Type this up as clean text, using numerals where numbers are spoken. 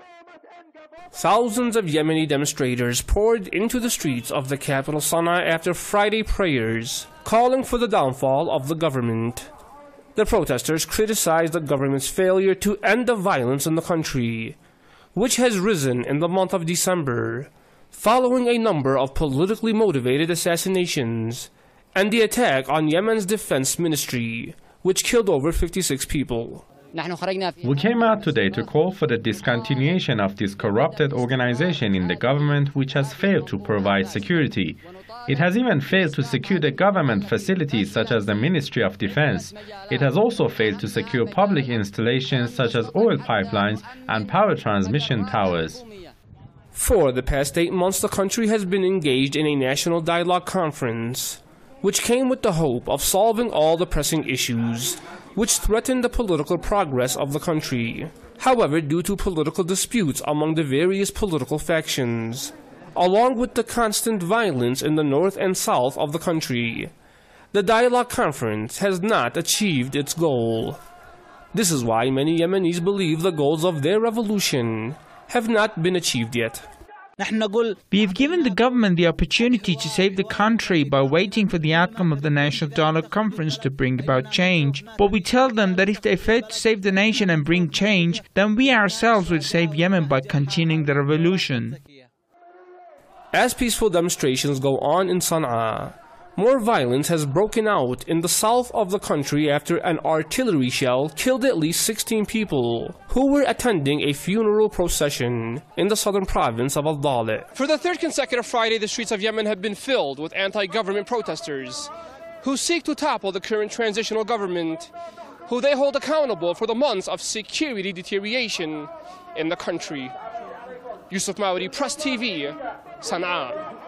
Thousands of Yemeni demonstrators poured into the streets of the capital Sana'a after Friday prayers, calling for the downfall of the government. The protesters criticized the government's failure to end the violence in the country, which has risen in the month of December, following a number of politically motivated assassinations, and the attack on Yemen's defense ministry, which killed over 56 people. We came out today to call for the discontinuation of this corrupted organization in the government which has failed to provide security. It has even failed to secure the government facilities such as the Ministry of Defense. It has also failed to secure public installations such as oil pipelines and power transmission towers. For the past 8 months, the country has been engaged in a national dialogue conference, which came with the hope of solving all the pressing issues which threaten the political progress of the country. However, due to political disputes among the various political factions, along with the constant violence in the north and south of the country, the dialogue conference has not achieved its goal. This is why many Yemenis believe the goals of their revolution have not been achieved yet. We have given the government the opportunity to save the country by waiting for the outcome of the National Dialogue Conference to bring about change. But we tell them that if they fail to save the nation and bring change, then we ourselves will save Yemen by continuing the revolution. As peaceful demonstrations go on in Sana'a, more violence has broken out in the south of the country after an artillery shell killed at least 16 people who were attending a funeral procession in the southern province of Al-Dali. For the third consecutive Friday, the streets of Yemen have been filled with anti-government protesters who seek to topple the current transitional government, who they hold accountable for the months of security deterioration in the country. Yusuf Maudi, Press TV, Sana'a.